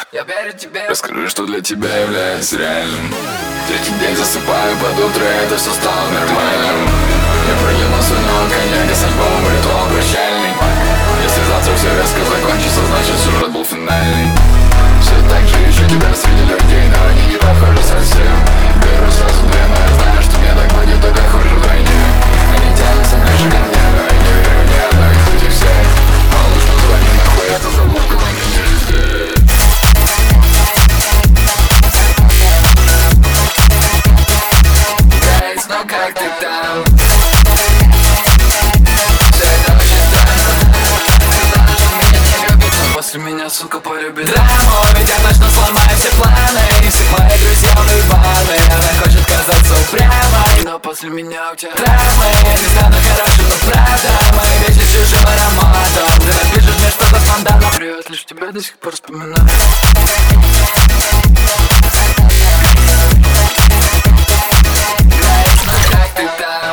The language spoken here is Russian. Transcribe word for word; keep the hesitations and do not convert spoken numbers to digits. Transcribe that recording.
Я верю тебе. Расскажи, что для тебя является реальным. Третий день засыпаю, под утро это все стало нормальным. Я пролил свой новый коньяк с альбомом «Ритуал прощальный». Если завтра все резко закончится, значит сюжет был финальный. Все так же ищу тебя среди людей, но они не похожи совсем. Беру сразу две, но я знаю, что мне так будет только хуже вдвойне. Они тянутся ближе ко мне, но я не верю ни одной из этих всех. Малыш, позвони нахуй, это заблудка на мне здесь. Гайс, ну как ты там? Все это очень странно. Сказала, что меня не любит, но после меня, сука, полюбит драму. Ведь я точно сломаю все планы и всех моих друзей уебаны. Она хочет казаться упрямой, но после меня у тебя травмы. Я не стану хорошим, но правда мои вещи с чужим ароматом. Ты напишешь мне что-то спонтанно. Привет, лишь тебя до сих пор вспоминаю. Гайс, ну как ты там?